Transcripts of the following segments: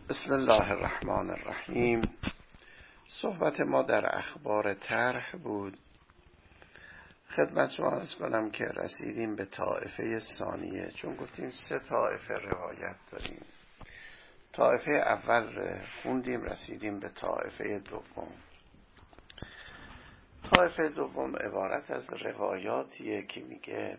بسم الله الرحمن الرحیم. صحبت ما در اخبار طرح بود. خدمت شما عرض کنم که رسیدیم به طائفه ثانیه، چون گفتیم 3 طائفه روایت داریم. طائفه اول خوندیم، رسیدیم به طائفه دوم. طائفه دوم عبارت از روایاتیه که میگه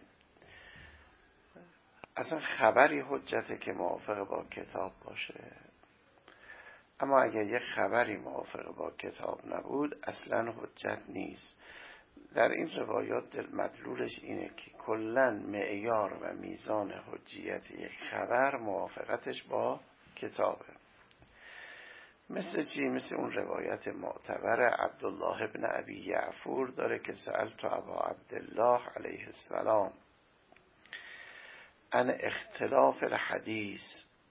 اصلا خبری حجته که موافق با کتاب باشه، اما اگر یک خبری موافق با کتاب نبود اصلا حجت نیست. در این روایات مدلولش اینه که کلاً معیار و میزان حجیت یک خبر موافقتش با کتابه. مثل چی؟ مثل اون روایت معتبر عبدالله ابن ابی یعفور داره که سألت ابا عبدالله علیه السلام عن اختلاف الحدیث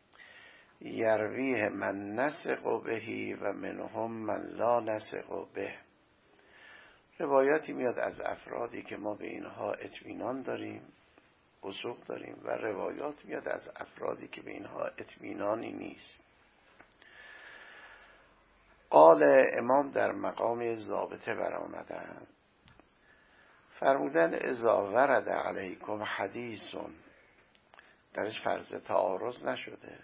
یرویه من نثق بهی و منهم من لا نثق به. روایاتی میاد از افرادی که ما به اینها اطمینان داریم، وثوق داریم، و روایات میاد از افرادی که به اینها اطمینانی نیست. قال امام در مقام ضابطه برآمدند، فرمودن اذا ورد علیکم حدیثون، درش فرض تعارض نشده،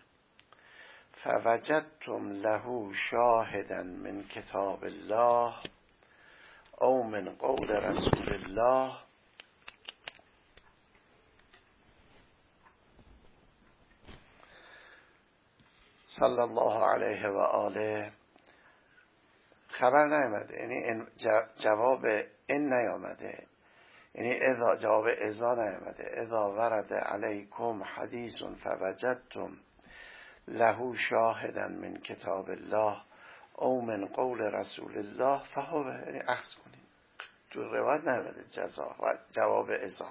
فوجدتم له شاهدا من کتاب الله او من قول رسول الله صلی الله علیه و آله. خبر نیامده، یعنی جواب این نیامده، یعنی جواب اذا نیامده. اذا ورد علیکم حدیث فوجدتم له شاهدا من کتاب الله او من قول رسول الله فهو، یعنی اخذ کنید. تو روایت نیامده جواب اذا.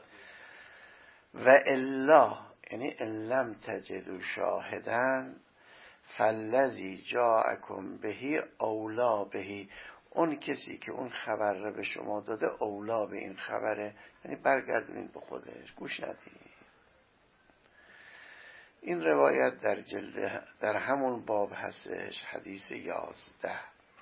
و الا، یعنی ان لم تجدوا شاهدا فالذی جاءکم بهی اولا بهی، اون کسی که اون خبر رو به شما داده اولا به این خبره، یعنی برگردونید به خودش، گوش ندید. این روایت در همون باب هستش، حدیث 11.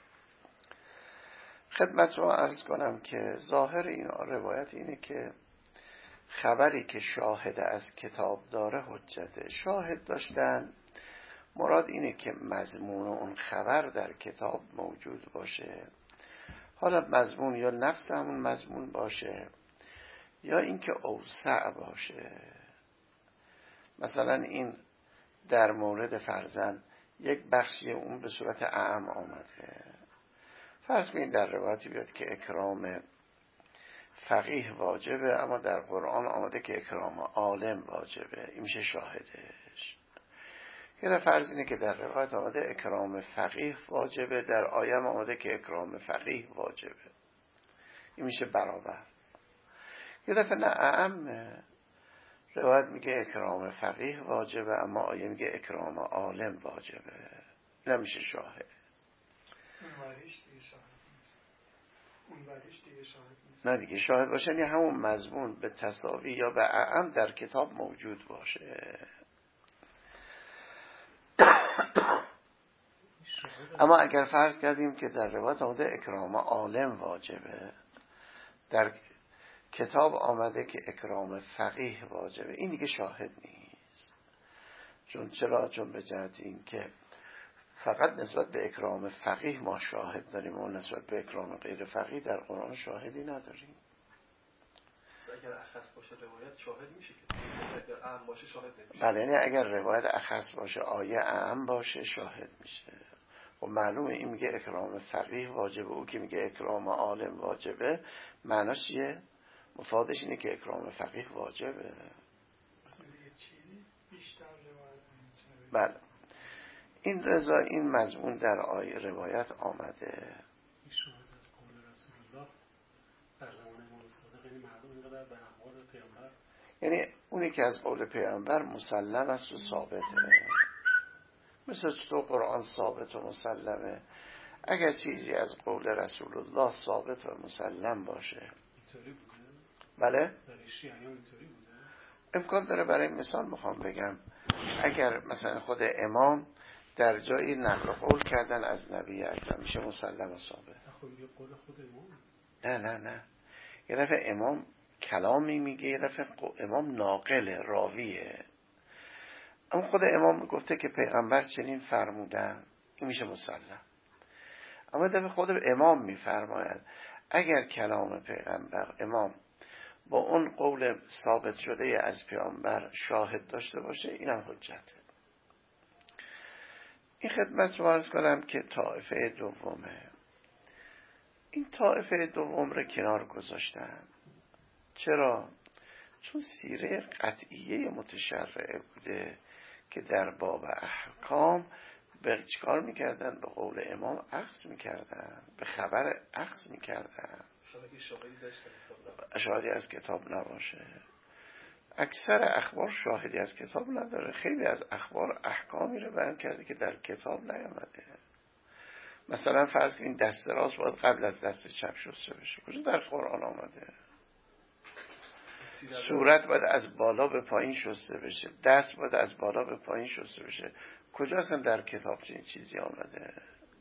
خدمت رو عرض کنم که ظاهر این روایت اینه که خبری که شاهد از کتاب داره حجته. شاهد داشتن مراد اینه که مضمون اون خبر در کتاب موجود باشه، حالا مضمون یا نفس همون مضمون باشه یا اینکه اوسع باشه. مثلا این در مورد فرزند یک بخشی اون به صورت اعم آمده. فرض کنید در روایتی بیاد که اکرام فقیه واجبه، اما در قرآن آمده که اکرام عالم واجبه، این میشه شاهدش. یه فرض اینه که در روایت آمده اکرام فقیه واجبه، در آیه آمده که اکرام فقیه واجبه، این میشه برابر. یه دفعه نه اعمه، روایت میگه اکرام فقیه واجبه اما آیه میگه اکرام عالم واجبه، نمیشه شاهد. نه دیگه شاهد باشه یعنی همون مضمون به تساوی یا به اعم در کتاب موجود باشه. اما اگر فرض کردیم که در روایت آمده اکرام عالم واجبه، در کتاب آمده که اکرام فقیه واجبه، این دیگه شاهد نیست. چون به جهت این که فقط نسبت به اکرام فقیه ما شاهد داریم و نسبت به اکرام غیر فقیه در قرآن شاهدی نداریم. اگر اخص باشه روایت شاهد میشه، که اگر اعم باشه شاهد نمیشه. بله، یعنی اگر روایت اخص باشه آیه اعم باشه شاهد میشه. و معلومه این میگه اکرام فقیه واجبه، او که میگه اکرام عالم واجبه، معناش چیه؟ مفادش اینه که اکرام فقیه واجبه. بله، این رضا این مضمون در آیه روایت آمده. یعنی اونی که از قول پیامبر مسلم است و ثابته، مثل تو قرآن ثابت و مسلمه. اگر چیزی از قول رسول الله ثابت و مسلم باشه، بله امکان داره. برای مثال میخوام بگم، اگر مثلا خود امام در جایی نقل قول کردن از نبی اکرم میشه مسلم و ثابت. نه یه دفعه امام کلامی میگه، یه دفعه امام ناقل راویه. اما خود امام گفته که پیغمبر چنین فرمودن، این میشه مسلم. اما دفعه خود امام میفرماید اگر کلام پیغمبر امام با اون قول ثابت شده از پیامبر شاهد داشته باشه، اینم حجته. این خدمت رو عرض کنم که طائفه دومه. این طائفه دوم رو کنار گذاشتن. چرا؟ چون سیره قطعیه متشرعه بوده که در باب احکام به چیکار میکردن؟ به قول امام اخذ میکردن، به خبر اخذ میکردن. شاهدی از کتاب نباشه. اکثر اخبار شاهدی از کتاب نداره. خیلی از اخبار احکامی رو بیان کرده که در کتاب نیامده. مثلا فرض کنید دست راست باید قبل از دست چپ شسته بشه، کجا در قرآن آمده؟ صورت باید از بالا به پایین شسته بشه، دست باید از بالا به پایین شسته بشه، کجا اصلا در کتاب چنین چیزی آمده؟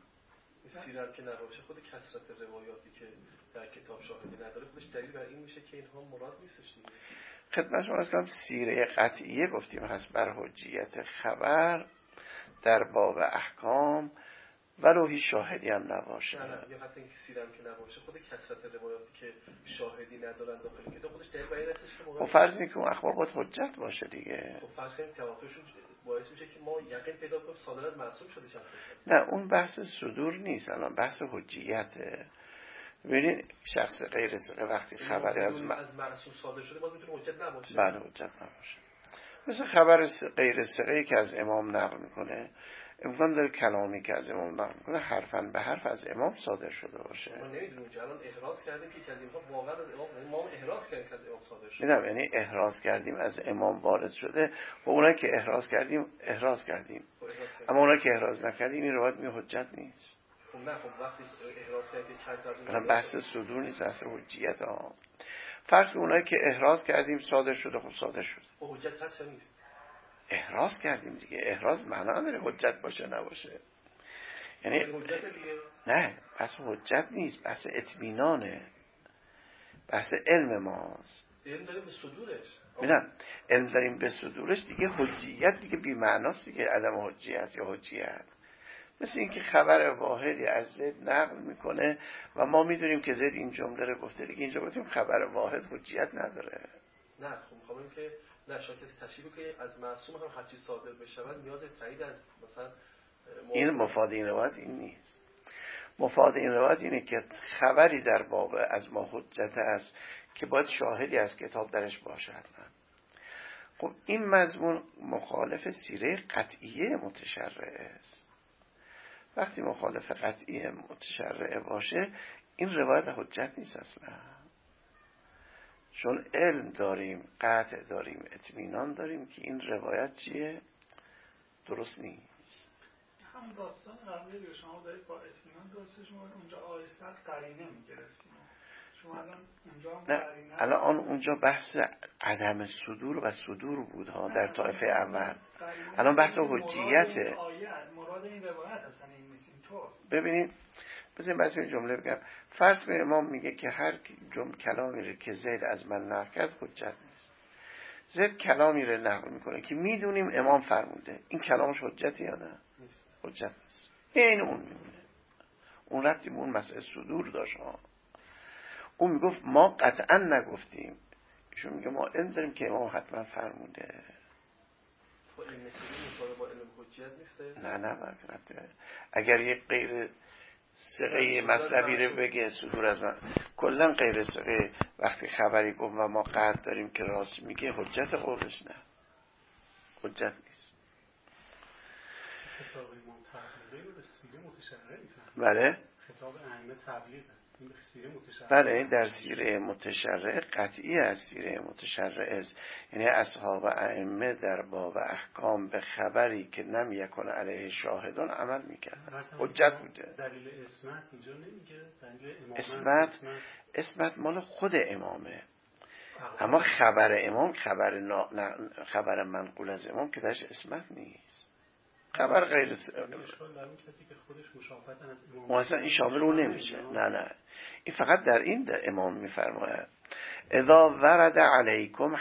سیرت که نباشه، خود کثرت روایاتی که در کتاب شاهدی نداره خودش دلیل بر این میشه که اینها مراد نیستش دیگه. خدمت شما هستم سیره قطعیه گفتیم هست بر حجیت خبر در باب احکام ولو هیچ شاهدی هم نباشه. نه یا حتی اینکه سیرم که نباشه، خود کثرت روایاتی که شاهدی ندارن داخل کتاب خودش دلیل بر این هستش که خب فرض کنید که اون اخبار باید حجت باشه دیگه. خب فرض کنید تواترشون باعث میشه که ما یقین پیدا کنیم صادر از معصوم شده چند. نه اون بحث صدور نیست، الان بحث حجیته. ببینید شخص غیر ثقه وقتی خبری از معصوم صادر شده باز میتونه حجت نباشه. بله حجت نباشه. مثل خبر غیر ثقه‌ای که از امام نقل میکنه، امکان داره کلامی که از امام نقل میکنه حرفاً به حرف از امام صادر شده باشه. ما نمیدونیم که الان احراز کردیم که از اینها واقعا از امام، ما احراز کردیم که از امام صادر شده. میدونم یعنی احراز کردیم از امام وارد شده و اونایی که احراز کردیم اما اونایی که احراز نکردیم این روایت حجت نیست. خب نه خب وقتی احراز کردیم که چند تا از اون بحث صدور نیست، اصلا حجیت ها. فرض اونایی که احراز کردیم صادر شده، خب صادر شده. خب حجت هست یا نیست؟ احراز کردیم دیگه، احراز معنا نداره حجت باشه نباشه. یعنی حجت دیگه نه، بحث حجت نیست، بحث اطمینانه، بحث علم ماست. علم داریم به صدورش. میدونم علم داریم به صدورش دیگه، حجیت دیگه بی معناست دیگه، عدم حجیت یا حجیت. مثل اینکه خبر واحدی از زید نقل میکنه و ما میدونیم که زید این جمله رو گفته دیگه، اینجا گفتیم خبر واحد حجیت نداره. نه خب میخوام که نه شاید کسی تشریح که از معصوم هم هر چیز صادر بشه نیاز تایید از مثلا این مفاد این روایت این نیست. مفاد این روایت اینه که خبری در باب از ما حجت است که باید شاهدی از کتاب درش باشد. خب این مضمون مخالف سیره قطعیه متشرعه است. وقتی مخالف قطعیه متشرعه باشه این روایت حجت نیست اصلا، چون علم داریم، قطع داریم، اطمینان داریم که این روایت چیه؟ درست نیست. همون داستان قبلی شما دارید با اطمینان درست، شما اونجا آیسته قرینه میگرفتیم. شما الان اونجا هم قرینه، الان اونجا بحث عدم صدور و صدور بود ها در طایفه اول. الان بحث حجیته. مراد این روایت اصلا این نیست. اینطور ببینید بذارید براتون جمله بگم. فرض کنید امام میگه که هر کلامی رو که زید از من نقل کرد حجت نیست. زید کلامی رو نقل میکنه که میدونیم امام فرموده، این کلامش حجتی یا نه؟ حجت نیست. این اون میمونه. اون ربطی به اون مسئله صدور داشت ها. اون میگفت ما قطعا نگفتیم، ایشون میگه ما علم داریم که امام حتما فرموده. خب این مسئله با علم حجت نیست؟ نه اگر یک غیر ثقه مطلبی رو بگه صدور از من، کلا غیر ثقه وقتی خبری گفت و ما قطع داریم که راست میگه، حجت قولش نه، حجت نیست. خطاب امام تبلیغه به سیره متشرعه میفهمه. بله خطاب ائمه تبلیغه این به سیره متشرعه. بله این در سیره متشرعه قطعی از سیره متشرعه است. یعنی اصحاب ائمه در باب احکام به خبری که نمی یکن علیه شاهدان عمل میکردن، حجت بوده. دلیل اسمت اینجا نمیگه، دلیل امامت اسمت مال خود امامه، اما خبر امام خبر منقول از امام که درش اسمت نیست. خبر غیر اشکال در اون کسی که خودش مشافهت از امام اصلا این شامل اون نمیشه. نه این فقط در این امام میفرماید اذا ورد علیکم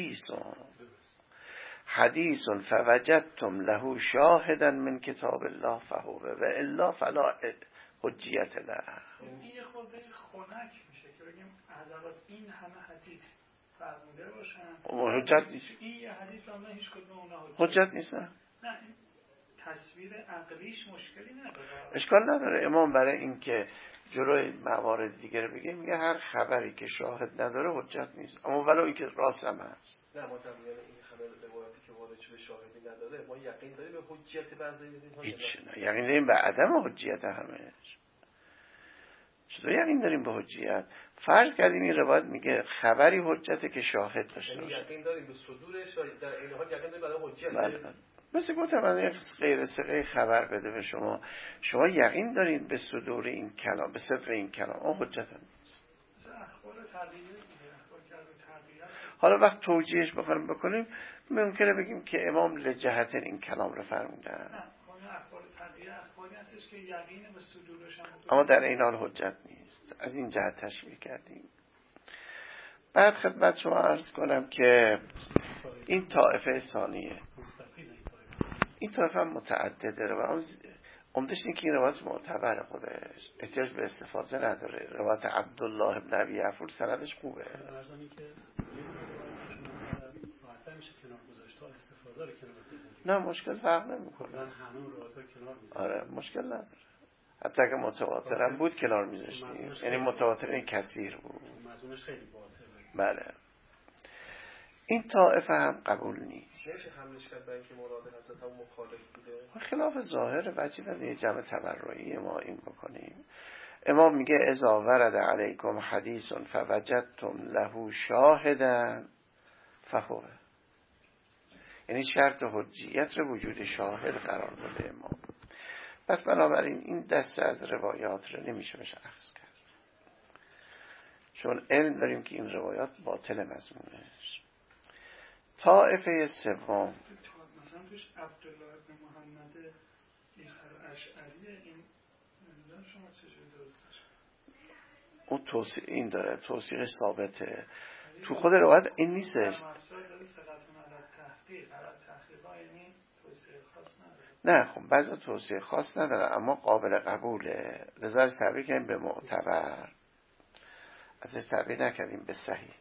حدیث فوجدتم له شاهدا من کتاب الله فهو و الا فلا حجیت له. این یه خورده خنک میشه که بگیم از اول این همه حدیث فرموده باشن حجت نیست. این یه حدیث رو هیچ کدوم اونها حجت نیست. نه این تصویر عقلیش مشکلی نداره. اشکال نداره. امام برای این که جلوی موارد دیگر بگه میگه هر خبری که شاهد نداره حجت نیست، اما ولو این که راست هم هست. نه ما در میان این همه روایتی که وارد شده شاهدی نداره، ما یقین داریم به حجیت بعضی اینها. هیچ نه یقین داریم به عدم حجیت همش. چطور یقین داریم به حجیت؟ فرض کردیم این روایت میگه خبری حجته که شاهد داشته باشه. یقین داریم به صدورش و در این حال یقین داریم به حجیت. بله. مثل گفتم من یک غیر ثقه خبر بده به شما یقین دارین به صدور این کلام، به صدق این کلام، اون حجت هم نیست. حالا وقت توجیهش بکنیم ممکنه بگیم که امام لجهت این کلام رو فرمودن، اما در این حال حجت نیست. از این جهت تشبیه کردیم. بعد خدمت شما عرض کنم که این طائفه ثانیه، این طائفه هم متعدده و عمدش اینه که این روایت معتبر خودش احتیاج به استفاده نداره. روایت عبدالله بن ابی عفور سندش خوبه. نه مشکل فرق نمیکنه. آره مشکل نداره. حتی اگه متواتر هم بود کنار میذاشتیم، یعنی متواتر این کثیر بود. بله. این طائفه هم قبول نیست. نمیشه حملش کرد برای اینکه مراد حضرت هم مخالف بوده. خلاف ظاهر وجه نداره جمع تبرعی ما این بکنیم. امام میگه اذا ورد علیکم حدیث فوجدتم له شاهدا فهو، یعنی شرط حجیت رو وجود شاهد قرار داده امام. پس بنابراین این دسته از روایات رو نمیشه بشه اخذ کرد، چون علم داریم که این روایات باطل مضمونش. طائفه سوم مثلا توش عبدالله بن محمد اشعری، این نمیدونم شما چجوری درستش اون توصیح این داره، توصیح ثابته تو خود روایت این نیستش. نه خب بعضی توصیه خاص نداره اما قابل قبوله، لذا تعبیر کردیم به معتبر، ازش تعبیر نکردیم به صحیح.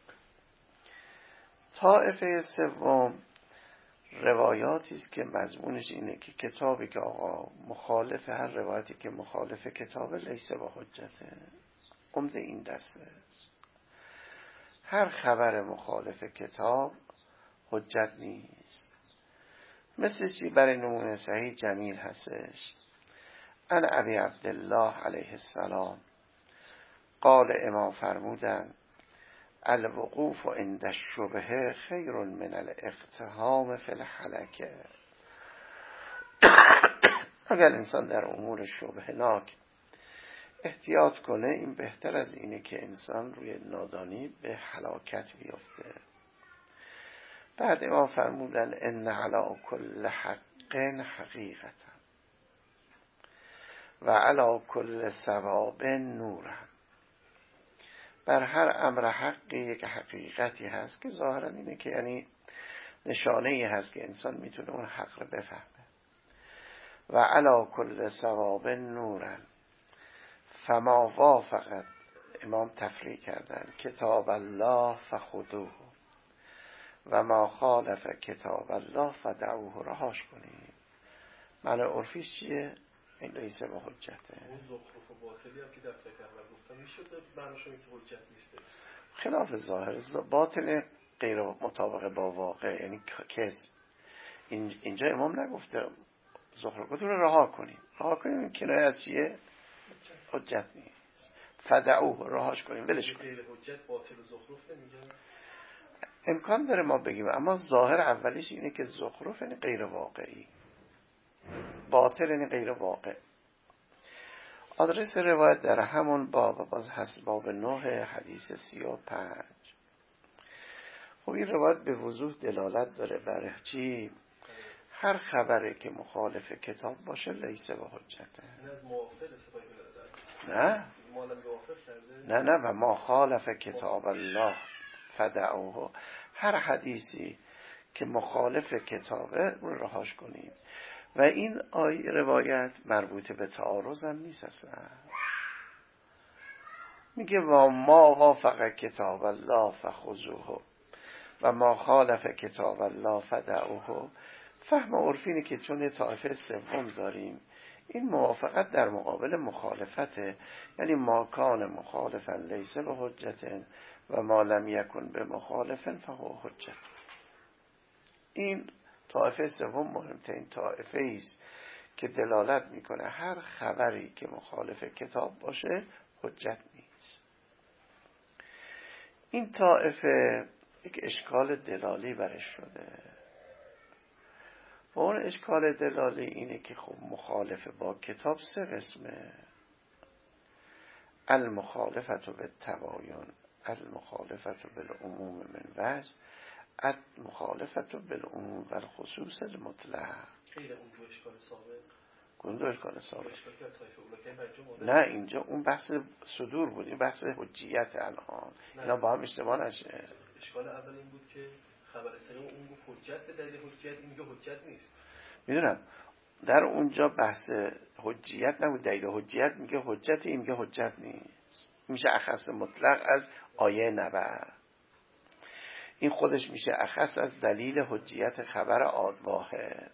طائفه سوم روایاتی است که مضمونش اینه که کتابی که آقا مخالف هر روایتی که مخالف کتاب لیسه با حجته. عمده این دسته است. هر خبر مخالف کتاب حجت نیست. مثل چی؟ برای نمونه صحیح جمیل هستش. ان ابی عبدالله علیه السلام قال امام فرمودن الوقوف عند الشبهه خیر من الاقتحام فی الهلکه. اگر انسان در امور شبهناک احتیاط کنه این بهتر از اینه که انسان روی نادانی به هلاکت بیفته. بعد امام فرمودن ان علی کل حق حقیقتا و علی کل ثواب نورا. بر هر امر حقی یک حقیقتی هست که ظاهرا اینه که یعنی نشانه‌ای هست که انسان میتونه اون حق رو بفهمه. و علی کل ثواب نورا فما وافقت، امام تفریع کردن، کتاب الله فخذوه و ما خالف کتاب الله فدعوه، رهاش کنیم. معنی عرفیش چیه؟ این لیسه با حجته. اون زخرف و باطلی هم که در فقه اول گفتم میشد معنیش اینه که حجت نیست. خلاف ظاهر باطل غیر مطابق با واقع، یعنی کذب. اینجا امام نگفته زخرف، گفته رو رها کنیم. رها کنیم این کنایه از چیه؟ حجت نیست. فدعوه، رهاش کنیم، ولش کنیم. غیر حجت باطل و زخرف نمیگن. امکان داره ما بگیم، اما ظاهر اولیش اینه که زخرف یعنی غیر واقعی، باطل یعنی غیر واقع. آدرس روایت در همون باب، باز هست باب 9 حدیث 35. خب این روایت به وضوح دلالت داره بر چی؟ هر خبری که مخالف کتاب باشه لیسه و حجته. نه نه و ما خالف کتاب الله فدعوه. هر حدیثی که مخالف کتابه رو رهاش کنید. و این روایت مربوط به تعارض هم نیست اصلا. میگه و ما وافق کتاب الله فخذوه و ما خالف کتاب الله فدعوه. فهم عرفی اینه که چون یه طایفه سوم داریم، این موافقت در مقابل مخالفته، یعنی ما کان مخالفا لیس به حجت و ما لم یکن به مخالفا فهو حجت. این طایفه سوم مهمترین طایفه است که دلالت میکنه هر خبری که مخالف کتاب باشه حجت نیست. این طایفه یک اشکال دلالی برش شده و اون اشکال دلالی اینه که خب مخالف با کتاب سه قسمه: المخالفت بالتباین، المخالفت بالعموم من وجه، المخالفت بالعموم و الخصوص المطلق. غیر اون دو اشکال سابق. دو اشکال سابق. نه اینجا اون بحث صدور بود، این بحث حجیت الان. اینا با هم اشتباه نشه. اشکال اول این بود که خبر سلام اون گفت حجت به دلیل حجیت، این میگه حجت نیست. میدونم در اونجا بحث حجیت نبود، دلیل حجیت میگه حجت، این میگه حجت نیست. میشه اخص مطلق از آیه نبع. این خودش میشه اخص از دلیل حجیت خبر واحد.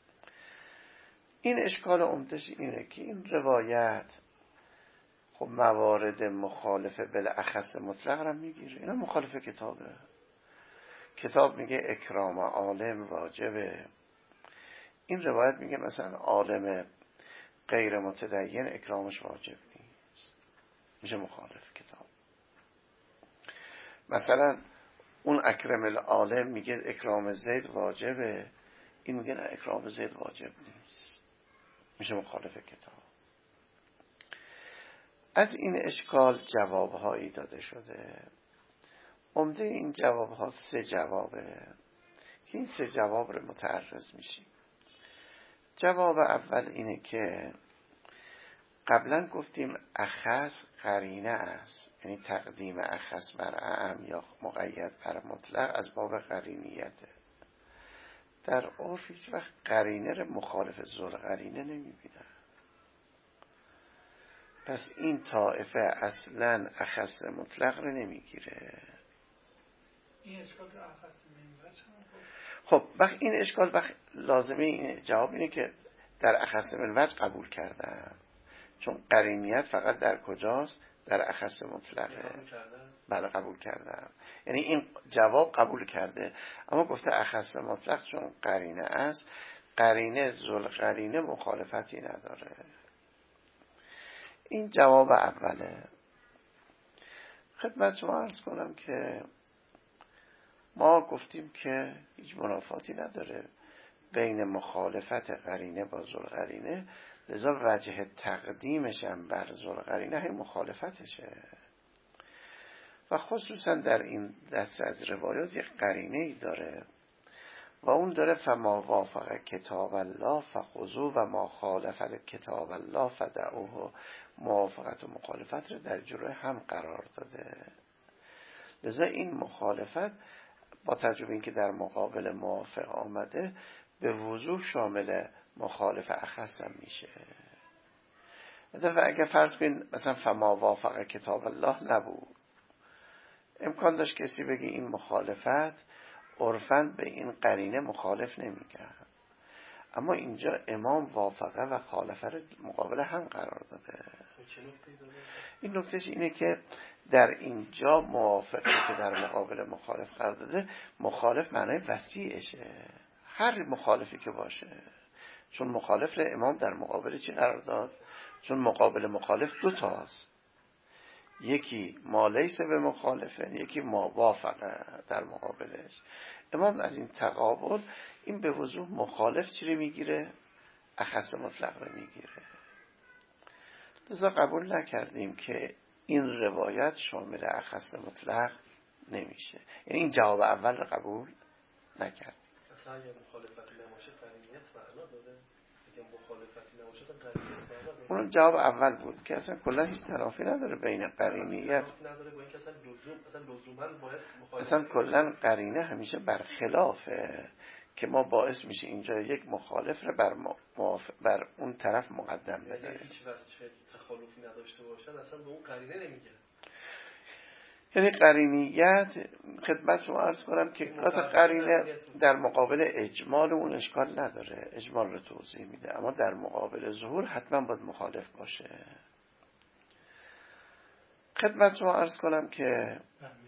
این اشکال عمدش اینه که این روایت خب موارد مخالفه بالاخص مطلق را میگیره. اینا مخالف کتابه. کتاب میگه اکرام عالم واجبه. این روایت میگه مثلا عالم غیر متدین اکرامش واجب نیست، میشه مخالف کتاب. مثلا اون اکرم العالم میگه اکرام زید واجبه، این میگه نه اکرام زید واجب نیست، میشه مخالف کتاب. از این اشکال جوابهایی داده شده. عمده این جوابها 3 جوابه که این 3 جواب رو متعرض میشیم. جواب اول اینه که قبلا گفتیم اخص قرینه است، یعنی تقدیم اخص بر اعم یا مقید بر مطلق از باب قرینیته. در عرف هیچ وقت قرینه رو مخالف ذل قرینه نمیبینن. پس این طائفه اصلا اخص مطلق رو نمیگیره. این اشکال تو اخص منوج خب این اشکال لازمه این جواب اینه که در اخص منوج قبول کردن، چون قرینیت فقط در کجاست؟ در اخص مطلقه. بله قبول کردن، یعنی این جواب قبول کرده، اما گفته اخص مطلق چون قرینه است، قرینه ذل قرینه مخالفتی نداره. این جواب اوله. خدمت شما عرض کنم که ما گفتیم که هیچ منافاتی نداره بین مخالفت قرینه با ذل قرینه، لذا وجه تقدیمش هم بر ذل قرینه هم مخالفتشه و خصوصا در این دسته از روایات یک قرینه ای داره و اون داره فما وافق کتاب الله فخذوه و ما خالف کتاب الله فدعوه. موافقت و مخالفت رو در جلوی هم قرار داده. لذا این مخالفت با توجه اینکه در مقابل موافق آمده به وضوح شامل مخالف اخص هم میشه. و اگر فرض کنید مثلا فما وافق کتاب الله نبود، امکان داشت کسی بگی این مخالفت عرفاً به این قرینه مخالف نمیکرد، اما اینجا امام وافقه و خالفه رو مقابل هم قرار داده. این نکتهش اینه که در اینجا موافقه که در مقابل مخالف قرار داده، مخالف معنای وسیعشه، هر مخالفی که باشه، چون مخالف رو امام در مقابل چی قرار داد؟ چون مقابل مخالف 2 تاست، یکی ما لیس به مخالفه، یکی ما وافقه در مقابلش. امام از این تقابل این به وضوح مخالف چی رو میگیره؟ اخص مطلق رو میگیره. لذا قبول نکردیم که این روایت شامل اخص مطلق نمیشه، یعنی این جواب اول رو قبول نکردیم. اصلا اگه مخالفت نماشه قرینیت یا مخالفتی نباشه اصلا قرینه اون جواب اول بود که اصلا کلا هیچ تنافی نداره بین قرینیت نداره با اینکه اصلا لزوما باید اصلا کلا قرینه همیشه برخلافه که ما باعث میشه اینجا یک مخالف رو بر اون طرف مقدم بداریم. هیچ وجه تخالفی نداشته باشن اصلا به اون قرینه نمیگه. یعنی قرینیت خدمت رو عرض کنم که قرینه در مقابل اجمال اون اشکال نداره، اجمال رو توضیح میده، اما در مقابل ظهور حتما باید مخالف باشه. خدمت رو عرض کنم که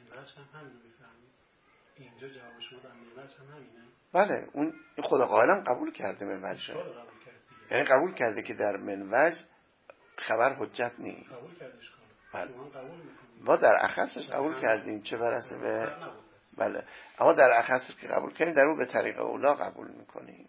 اینجا جواب شما در منوج هم همینه؟ بله، اون خدا قائلا قبول کرده منوج، یعنی قبول کرده که در منوج خبر حجت نیست. قبول کردش بله. شما قبول میکنید. ما در اخصش قبول کردیم چه برسه به بله، اما در اخصش که قبول کردیم در اون به طریق اولا قبول میکنیم.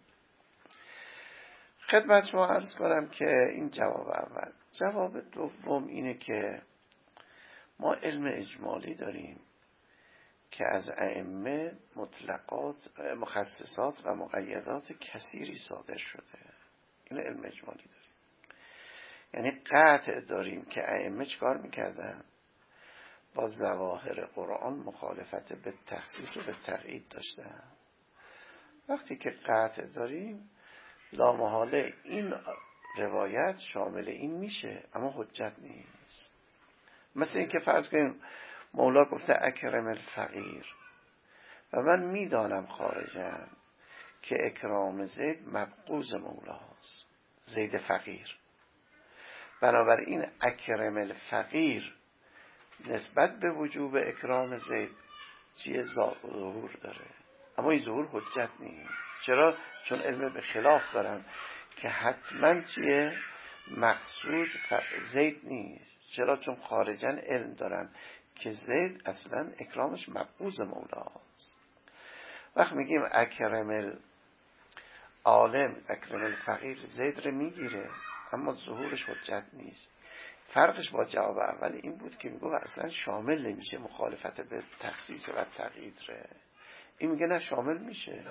خدمت شما عرض کنم که این جواب اول. جواب دوم اینه که ما علم اجمالی داریم که از ائمه مطلقات، مخصصات و مقیدات کثیری صادر شده. این علم اجمالی داریم، یعنی قطع داریم که ائمه چکار میکردن؟ با ظواهر قرآن مخالفت به تخصیص و به تقیید داشتن. وقتی که قطع داریم لامحاله این روایت شامل این میشه اما حجت نیست. مثل این که فرض کنیم مولا گفته اکرم الفقیر و من میدانم خارجاً که اکرام زید مبغوض مولاست، زید فقیر، بنابراین اکرم الفقیر نسبت به وجوب اکرام زید چیه؟ ظهور داره، اما این ظهور حجت نیست. چرا؟ چون علم به خلاف دارن که حتما چیه؟ مقصود زید نیست. چرا؟ چون خارجاً علم دارن که زید اصلا اکرامش مبغوض مولاست. وقت میگیم اکرم العالم اکرم الفقیر، زید رو میگیره اما ظهورش حجت نیست. فرقش با جواب اول این بود که میگه اصلا شامل نمیشه مخالفت به تخصیص و تقیید ره. این میگه نه شامل میشه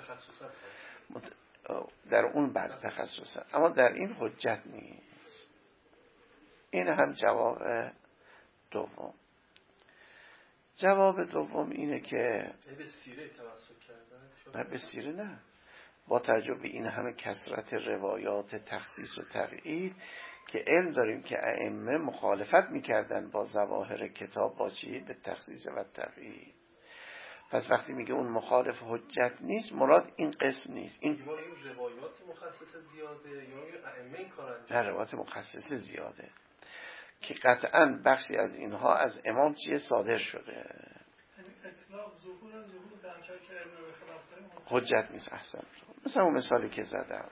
در اون بعد تخصصه، اما در این حجت نیست. این هم جواب دوم. جواب دوم اینه که به سیره توسط کردن، نه به سیره نه، با توجه به این همه کثرت روایات تخصیص و تقیید که علم داریم که ائمه مخالفت میکردن با ظواهر کتاب با چی؟ به تخصیص و تقیید. پس وقتی میگه اون مخالف حجت نیست، مراد این قسم نیست. این روایات مخصص زیاده یا ائمه این کار انجام؟ نه، روایات مخصص زیاده که قطعاً بخشی از اینها از امام چیه صادر شده. اطلاق ظهور در جایی که علم به خلاف داریم حجت نیست. احسن. مثلا اون مثالی که زدم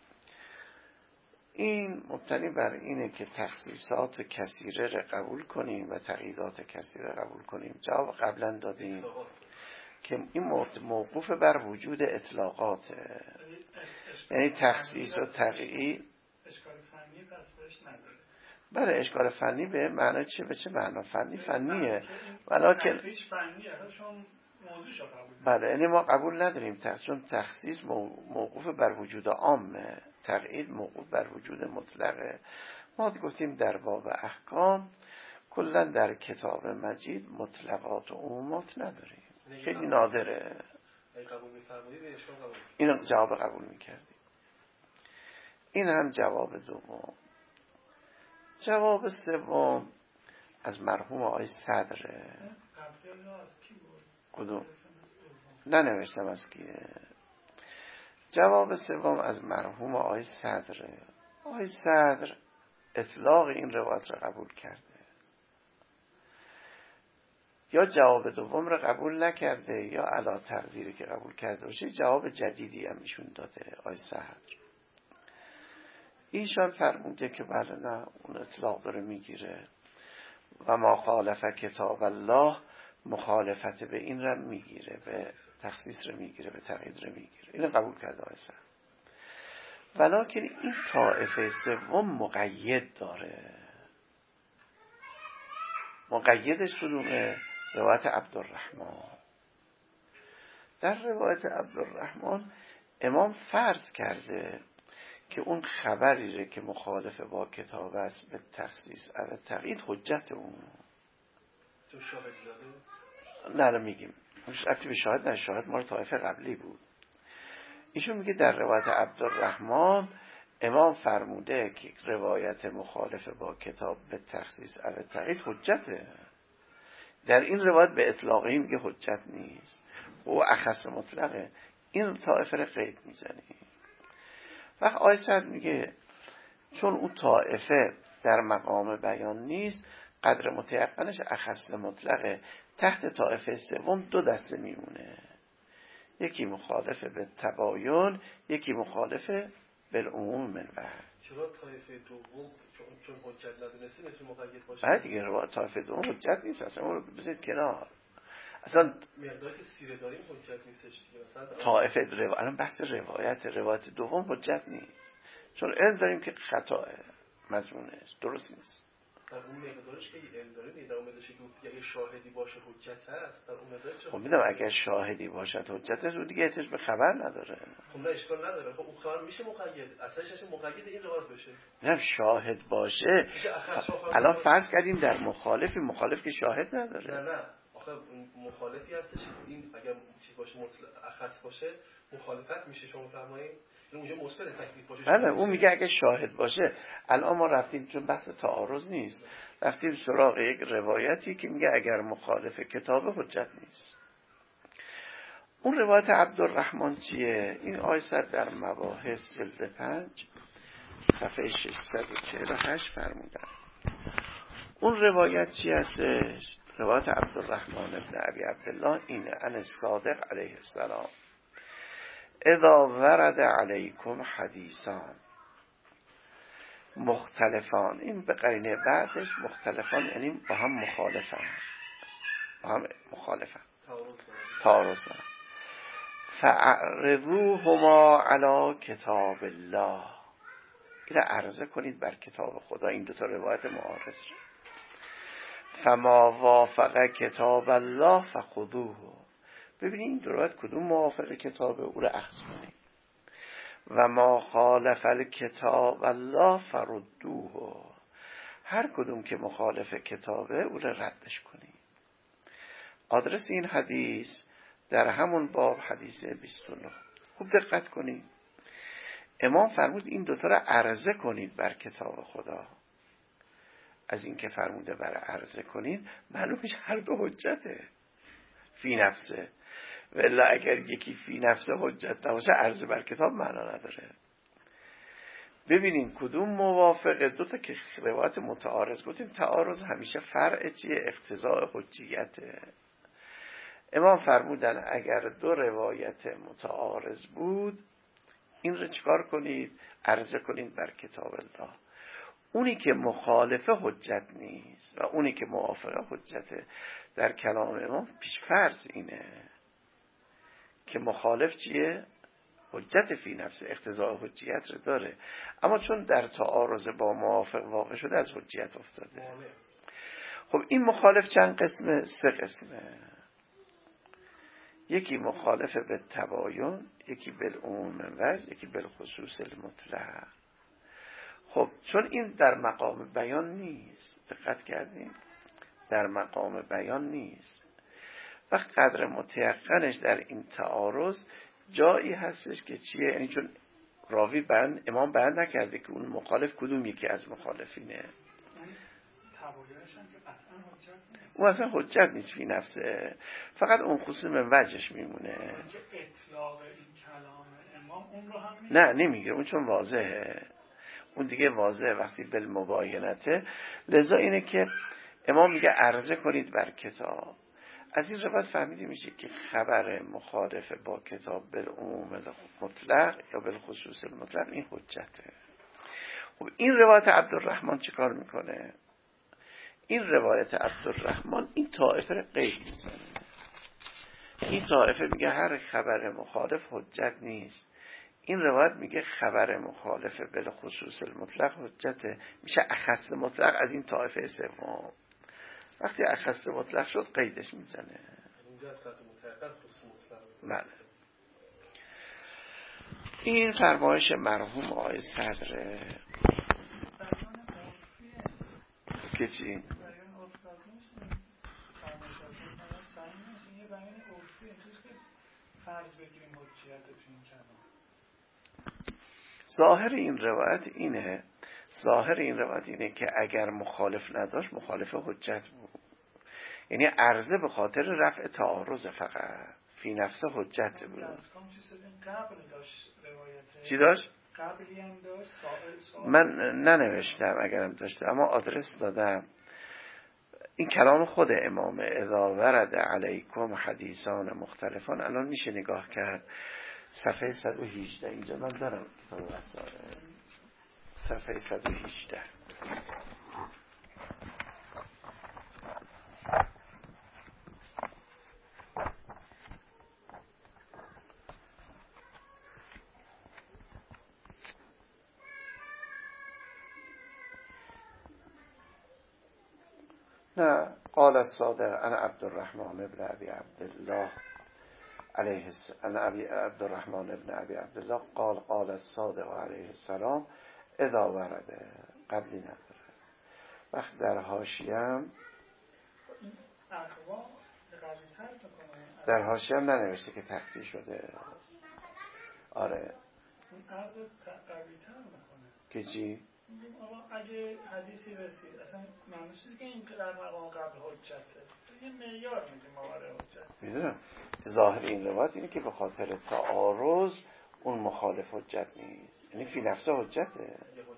این مبتنی بر اینه که تخصیصات کثیره را قبول کنیم و تقییدات کثیره را قبول کنیم. جواب قبلا دادیم که این موقوف بر وجود اطلاقاته، یعنی تخصیص و تقیید. اشکال فنی پس بهش نداره. بله اشکال فنی به معنی چه؟ به چه معنا؟ فنیه ولکن هیچ فنیه چون موضوعش قبول. بله، یعنی ما قبول نداریم چون تخصیص موقوف بر وجود عامه، تقیید موقوف بر وجود مطلقه. ما گفتیم در باب احکام کلا در کتاب مجید مطلقات و عمومات نداریم، خیلی نادره. این جواب قبول میکردیم. این هم جواب دوم. جواب سوم از مرحوم آقای صدره. کدوم؟ ننوشتم از کیه. جواب سوم از مرحوم آقای صدره. آقای صدر اطلاق این روایت را قبول کرده، یا جواب دوم را قبول نکرده یا علا تقدیری که قبول کرده باشه جواب جدیدی هم ایشون داده. آقای صدر ایشان فرموده که بله نه، اون اطلاق داره میگیره و ما خالف کتاب الله مخالفت به این را میگیره، به تخصیص را میگیره، به تقیید را میگیره. اینو قبول کرده آیسا. ولکن این طائفه سوم مقید داره. مقیدش کدومه؟ روایت عبدالرحمن. در روایت عبدالرحمن امام فرض کرده که اون خبری که مخالف با کتاب است به تخصیص او تقیید حجت اون. تو شاهد زاده؟ نه میگیم ربطی به شاهد نه، شاهد مال طایفه قبلی بود. ایشون میگه در روایت عبدالرحمن امام فرموده که روایت مخالف با کتاب به تخصیص او تقیید حجته. در این روایت به اطلاقی میگه حجت نیست، او اخص مطلقه. این طائفه رو قید میزنی. وقت آیت میگه چون اون طائفه در مقام بیان نیست، قدر متیقنش اخص مطلقه. تحت طائفه سوم دو دسته میمونه، یکی مخالف به تباین، یکی مخالف بالعموم من بعد. چرا طایفه دوم چون حجت ندونسته نمیشه مقید باشه؟ بعد دیگه روایت طایفه دوم حجت نیست، اصلا اون رو بذارید کنار. اصلا مقداری که سیره داریم حجت نیستش دیگه. مثلا طایفه الان بحث روایت دوم حجت نیست، چون علم داریم که خطاه مضمونش درست نیست. در اون مقدارش که علم داره نیست، در اون مقدارش که اگه شاهدی باشه حجت هست، در اون مقدار چه؟ خب میدونم اگر شاهدی باشد حجت هست، اون دیگه احتیاج به خبر نداره. خب نه اشکال نداره. خب اون خبر میشه مقید، اصلاش مقید این روایت بشه. نه شاهد باشه. الان فرض کردیم در مخالف که شاهد نداره. نه آخه مخالفی هستش این اگر چیز باشه اخص باشه مخالفت میشه. شما فهمایید اونجا مثبت تکلیف باشه. بله اون میگه اگه شاهد باشه. الان ما رفتیم چون بحث تعارض نیست، رفتیم سراغ یک روایتی که میگه اگر مخالف کتاب حجت نیست. اون روایت عبدالرحمن چیه؟ این آیت در مباحث جلد 5 صفحه 648 فرمودن. اون روایت چی هستش؟ روایت عبدالرحمن ابن ابی عبدالله اینه: ان الصادق علیه السلام اذا ورد علیکم حدیثان مختلفان، این به قرینه بعدش مختلفان یعنی با هم مخالفن تعارض دارن، فاعرضوهما علی کتاب الله، این عرضه کنید بر کتاب خدا. این دو تا روایت معارض. فما وافق کتاب الله فخذوه، ببینید این دو روایت کدوم موافق کتاب او رو اخذ کنید. و ما خالف الکتاب الله فردوه، هر کدوم که مخالف کتابه او رو ردش کنید. آدرس این حدیث در همون باب حدیث 29. خوب دقت کنید. امام فرمود این دوتا رو عرضه کنید بر کتاب خدا. از این که فرموده بر عرضه کنید معلومش هر دو حجته فی نفسه، ولی اگر یکی فی نفسه حجت نباشه عرضه بر کتاب معنا نداره. ببینیم کدوم موافقه. دوتا که روایت متعارض، گفتیم تعارض همیشه فرع چیه؟ اقتضاء حجیته. امام فرمودن اگر دو روایت متعارض بود این رو چکار کنید؟ عرضه کنید بر کتاب الله. اونی که مخالفه حجت نیست و اونی که موافقه حجته. در کلام امام پیش فرض اینه که مخالف چیه؟ حجت فی نفسه، اقتضاء حجیت رو داره، اما چون در تعارض با موافق واقع شده از حجیت افتاده. خب این مخالف چند قسمه؟ 3 قسمه. یکی مخالف به تباین، یکی بالعموم و یکی بالخصوص المطلق. خب چون این در مقام بیان نیست، دقت کردیم در مقام بیان نیست و قدر متیقنش در این تعارض جایی هستش که چیه؟ یعنی چون راوی امام بیان نکرده که اون مخالف کدوم یکی از مخالفینه. اون اصلا حجت نیست فی نفسه، فقط اون خصوص من وجهش میمونه. اطلاق این کلام امام اون رو هم نه نمیگه، اون چون واضحه، اون دیگه واضحه وقتی بالمباینته. لذا اینه که امام میگه عرضه کنید بر کتاب. از این روایت فهمیده میشه که خبر مخالف با کتاب بالعموم مطلق یا بالخصوص المطلق این حجته. خب این روایت عبدالرحمن چیکار میکنه؟ این روایت عبدالرحمن این طائفه رو قید میزنه. این طائفه میگه هر خبر مخالف حجت نیست. این روایت میگه خبر مخالف بالخصوص المطلق حجته، میشه اخص مطلق از این طائفه سوم. وقتی اخص مطلق شد قیدش میزنه. اونجا از خط مطلق خصوص مطلق. بله. این فرمایش مرحوم آقای صدره که چی؟ ظاهر این روایت اینه که اگر مخالف نداشت مخالف حجت بود، یعنی عرضه به خاطر رفع تعارض فقط فی نفس حجت بود. چی داشت؟ قبلی هم داشت من ننوشتم اگرم داشته، اما آدرس دادم. این کلام خود امامه، اذا ورد علیکم حدیثان مختلفان. الان میشه نگاه کرد صفحه 118 اینجا من دارم کتاب وسائل، صفحه 118. نه قال الصادق انا عبد الرحمن ابن ابي عبد الله علیه السلام، عبد الرحمن ابن ابي عبد الله قال الصادق علیه السلام اذا ورده، قبلی نداره. وقت در حاشیه‌ام ننوشته که تخطی شده. آره که چی؟ اگه حدیثی رسید اصلا معنیش نیست که این در مقام قبل حجته، یه معیار میگیم ما برای حجت. میدونم ظاهر این روایت اینه که به خاطر تعارض اون مخالف حجت نیست، یعنی فی نفس حجته.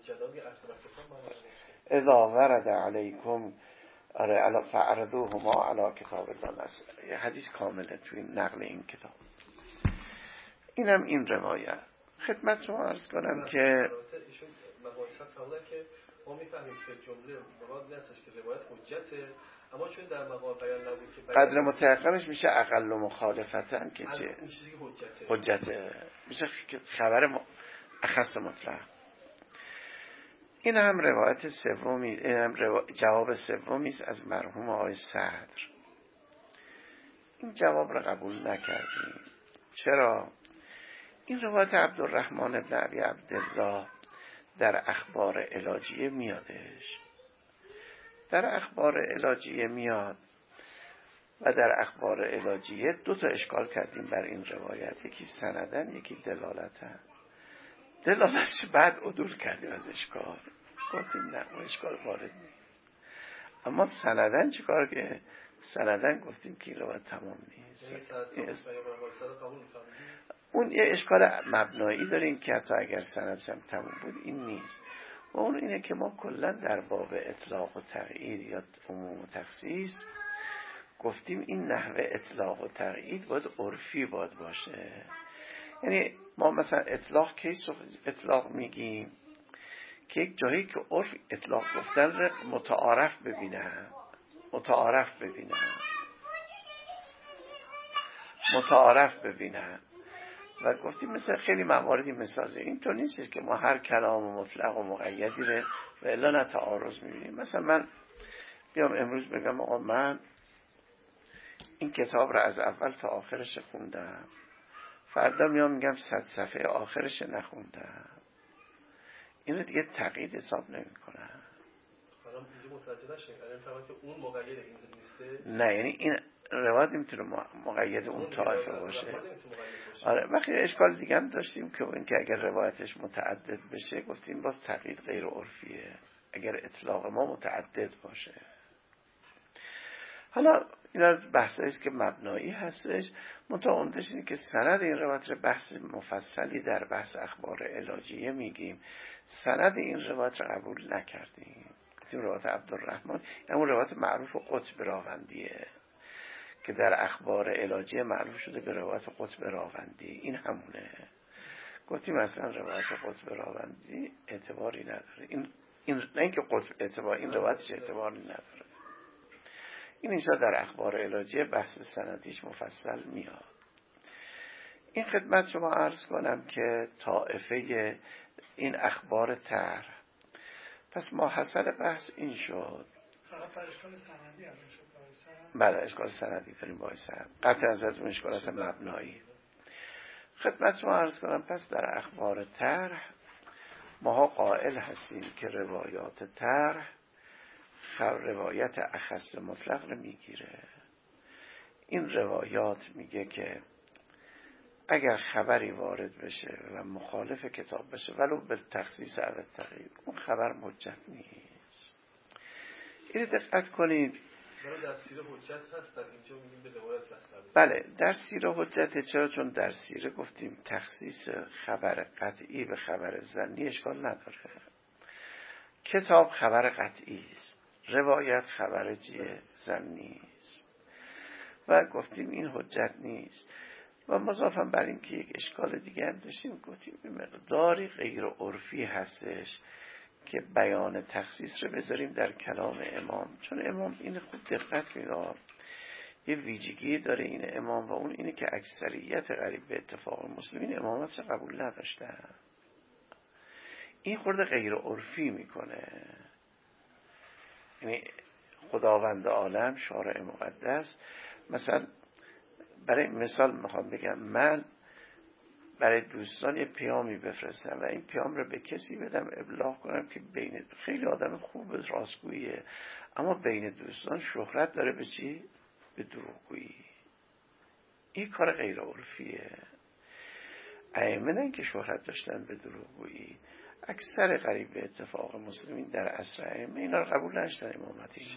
اذا ورد علیکم فعرضوهما علی کتاب الله. یه حدیث کامله توی نقل این کتاب. اینم این روایت. خدمت شما عرض کنم که مباحثات فرمودن که ما میفهمیم که جمله مراد نیستش که روایت حجته، اما چون در مقام بیان نبود که قدر متأخرش میشه اقل مخالفتن که چه اون چیزی که حجته میشه خبر اخص مطلق. این هم روایت سومی، این هم جواب سومی است از مرحوم آقای صدر. این جواب را قبول نکردیم. چرا؟ این روایت عبدالرحمن ابن ابی عبدالله در اخبار علاجیه میادش، در اخبار علاجیه میاد و در اخبار علاجیه دو تا اشکال کردیم بر این روایت، یکی سندن یکی دلالتن. دلالتش بعد عدول کردیم از اشکال، گفتیم نه اون اشکال وارد نیست. اما سندن چیکار که سندن گفتیم که این روایت تمام نیست. اون یه اشکال مبنایی داریم که حتی اگر سندش هم تمام بود این نیست. و اون اینه که ما کلا در باب اطلاق و تقیید یا عموم و تخصیص گفتیم این نحوه اطلاق و تقیید باید عرفی باشه. یعنی ما مثلا اطلاق کیس اطلاق میگیم که یک جایی که عرف اطلاق گفتن رو متعارف ببینن و گفتیم مثلا خیلی مواردی مثال اینطور نیست که ما هر کلام مطلق و مقیدی رو و الا نتعارض میبینیم. مثلا من بیام امروز بگم آقا من این کتاب رو از اول تا آخرش خوندم، فردا میام میگم 100 صفحه آخرش نخوندم، اینو دیگه تقیید حساب نمی‌کنم. حالا اینجا متوجه نشین الان فهمید که اون مقید این نیسته. نه یعنی این روایت نمیتونه مقید اون طایفه باشه. آره وقتی اشکال دیگه هم داشتیم که این که اگر روایتش متعدد بشه گفتیم باز تقیید غیر عرفیه اگر اطلاق ما متعدد باشه. حالا این از بحثایی است که مبنایی هستش. متعمدش اینه که سند این روایت رو بحث مفصلی در بحث اخبار علاجیه میگیم، سند این روایت رو قبول نکردیم. این روایت عبدالرحمن همون روایت معروف قطب راوندیه که در اخبار علاجیه معروف شده به روایت قطب راوندی، این همونه. گفتیم اصلا روایت قطب راوندی اعتباری نداره. این نه اینکه قطب اعتبار، این روایتش اعتباری نداره. این اینجا در اخبار علاجیه بحث سندیش مفصل میاد. این خدمت شما عرض کنم که طائفه این اخبار طرح. پس ما حاصل بحث این شد. فقط اشکال سندی هم شد. بله اشکال سندی داریم باعث قطع از اون اشکالات مبنایی. خدمت ما عرض کنم پس در اخبار طرح ما قائل هستیم که روایات طرح روایت اخص مطلق رو میگیره. این روایات میگه که اگر خبری وارد بشه و مخالف کتاب بشه ولو به تخصیص او تغییر، اون خبر حجت نیست. این دقت کنید. در سیره حجت هست، در اینجا میگیم به روایت بستر. بله در سیره حجت. چرا؟ چون در سیره گفتیم تخصیص خبر قطعی به خبر ظنی اشکال نداره. کتاب خبر قطعی است، روایت خبر ظنی است و گفتیم این حجت نیست. و مضافاً بر این که یک اشکال دیگه هم داشتیم، گفتیم این مقداری غیر عرفی هستش که بیان تخصیص رو بذاریم در کلام امام، چون امام این خوب دقت می‌کنه. یه ویژگی داره این امام و اون اینه که اکثریت قریب به اتفاق مسلمین امامت قبول نداشتن. این خورده غیر عرفی میکنه. یعنی خداوند عالم شارع مقدس مثلا برای مثال میخوام بگم، من برای دوستان یه پیامی بفرستم و این پیام رو به کسی بدم ابلاغ کنم که بین خیلی آدم خوب راستگوییه اما بین دوستان شهرت داره به چی؟ به دروغگویی. این کار غیر عرفیه. ائمه نه که شهرت داشتن به دروغگویی، اکثر قریب به اتفاق مسلمین در عصر ائمه اینا رو قبول نداشتن امامتی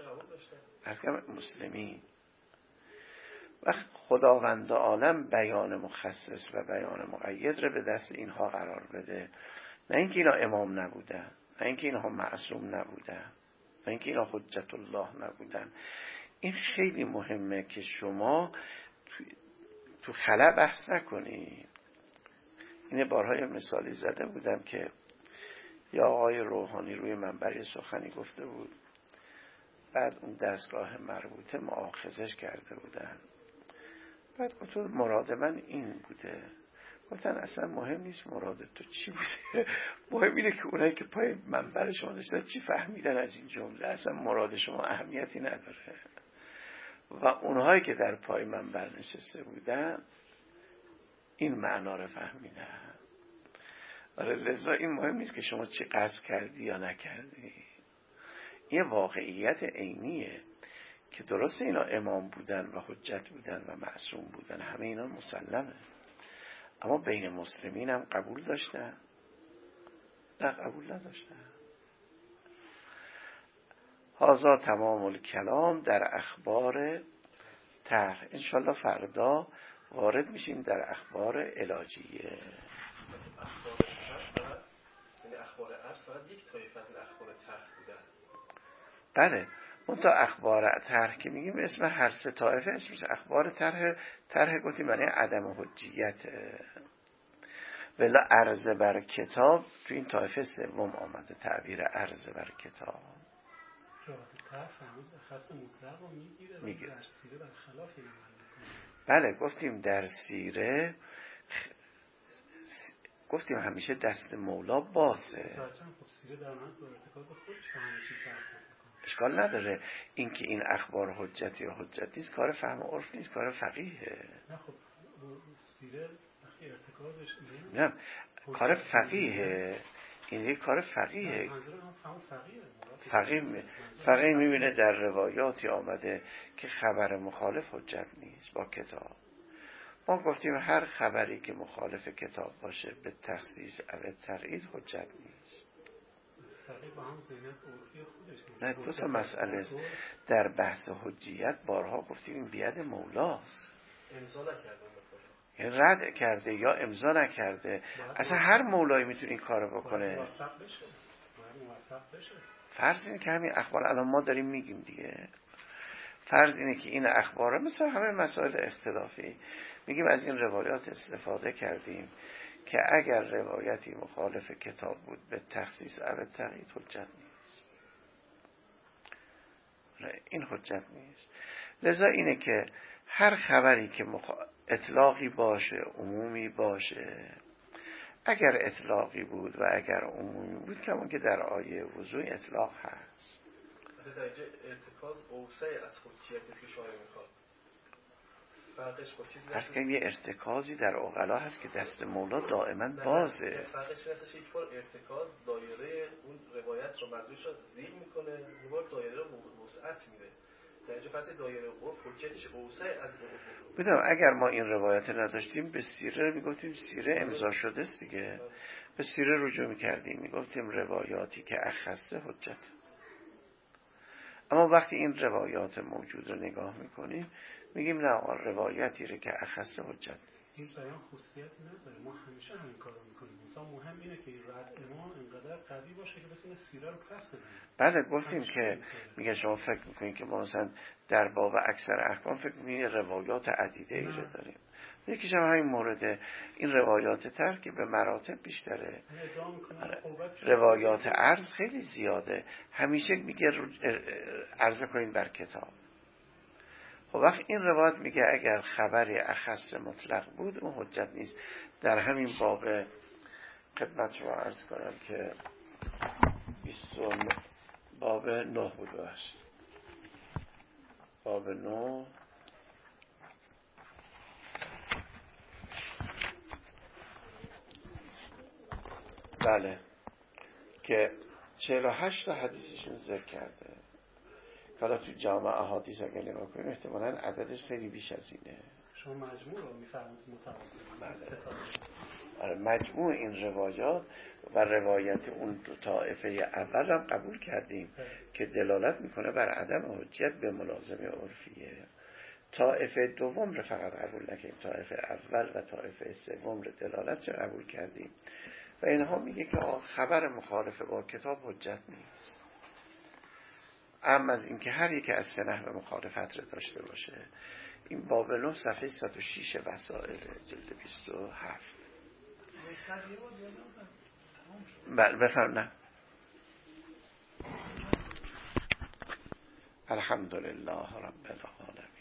مسلمین. وقت خداوند عالم بیان مخصص و بیان مقید رو به دست اینها قرار بده، نه اینکه اینا امام نبودن، نه اینکه اینها معصوم نبودن، نه اینکه اینا حجت الله نبودن. این خیلی مهمه که شما تو خلا بحث نکنید. اینه بارهای مثالی زده بودم که یا آقای روحانی روی منبر سخنی گفته بود، بعد اون دستگاه مربوطه مؤاخذش کرده بودن. بعد گفتم مراد من این بوده. گفتن اصلا مهم نیست مراد تو چی بوده، مهم اینه که اونایی که پای منبر شما نشستن چی فهمیدن از این جمله. اصلا مراد شما اهمیتی نداره و اونهایی که در پای منبر نشسته بودن این معنا رو فهمیدن. آره لذا این مهم نیست که شما چی قصد کردی یا نکردی. یه واقعیت عینیه که درسته اینا امام بودن و حجت بودن و معصوم بودن، همه اینا مسلمه، اما بین مسلمین هم قبول داشتن؟ نه قبول نداشتن. هذا تمام الکلام در اخبار طرح. انشالله فردا وارد میشیم در اخبار علاجیه. اخبار عرض فقط یک طایفه از اخبار طرح بودن. بله اون تا اخبار طرح که میگیم اسم هر سه طایفه اسمش اخبار طرح گفتیم معنی عدم حجیت. ولی عرض بر کتاب تو این طایفه سوم آمده تعبیر عرض بر کتاب. میگه در سیره برخلاف این بله گفتیم در سیره گفتیم همیشه دست مولا بازه. اشکال نداره اینکه این اخبار حجتی یا حجت نیست، کار فهم و عرف نیست، کار فقیهه. نه خب سیره ارتکازش نه کار فقیهه، این یک کار فقیهه. فقیه میبینه در روایاتی آمده که خبر مخالف حجت نیست با کتاب. ما گفتیم هر خبری که مخالف کتاب باشه به تخصیص او تقیید حجت نیست. نه دو تا مسئله در بحث حجیت بارها گفتیم این بید مولاست. امضا نکرده یعنی رد کرده یا امضا نکرده، اصلا هر مولایی میتونه این کارو بکنه. فرض اینه که همین اخبار الان ما داریم میگیم دیگه، فرض اینه که این اخبار مثل همه مسائل اختلافی میگیم از این روایات استفاده کردیم که اگر روایتی مخالف کتاب بود به تخصیص او تقیید حجت نیست. این حجت نیست. لذا اینه که هر خبری که اطلاقی باشه عمومی باشه، اگر اطلاقی بود و اگر عمومی بود که اون که در آیه وضوع اطلاق هست. در درجه ارتکاز اوسع از حجیت است که شارع میخواد. فرقش با چیزی پس که یه ارتکازی در عقلا هست که دست مولا دائما بازه. فرقش هستش یک بار ارتکاز دایره اون روایت رو مدلوش رو زیر میکنه، یه بار دایره رو وسعت میده. در اینجا پس دایره او حجتش اوسع از بدونم اگر ما این روایت نداشتیم به سیره میگفتیم سیره امضا شده است دیگه، به سیره رجوع میکردیم میگفتیم روایاتی که اخصه حجت. اما وقتی این روایات موجود رو نگاه میکنیم میگیم نه روایتی رو که اخصه حجت. این بیان خصوصیت نداره، ما همیشه همین کارو میکنیم. مثلا مهم اینه که رد امام اینقدر قوی باشه که بتونه سیره رو پس بزنه. بله گفتیم که میگه شما فکر میکنید که ما مثلا در باب اکثر احکام فکر میکنید روایات عدیده ای رو داریم. یکیش هم همین مورده، این روایات تر به مراتب بیشتره. روایات عرض خیلی زیاده، همیشه میگه عرضه کنید بر کتاب. خب وقت این روایت میگه اگر خبری اخص مطلق بود اون حجت نیست. در همین باب خدمت شما عرض کنم که باب 9 بود باش. باب 9 بله که 48 تا حدیثشون ذکر کرده. حالا تو جامع احادیث اگر نگاه کنیم احتمالاً عددش خیلی بیش از اینه. شما مجموع رو میفهمید متوازی. بله. مجموع این روایات و روایت اون دو طائفه اول هم قبول کردیم که دلالت میکنه بر عدم حجت به ملازمه عرفیه. طائفه دوم رو فقط قبول نکردیم، طائفه اول و طائفه سوم رو دلالت چه قبول کردیم و اینها میگه که خبر مخالف با کتاب حجت نیست. اما از اینکه هر یک از سه نحو مخالفت رو داشته باشه. این باب 9 صفحه 106 وسائل جلد 27. بله بفرمایید. الحمدلله رب العالمین.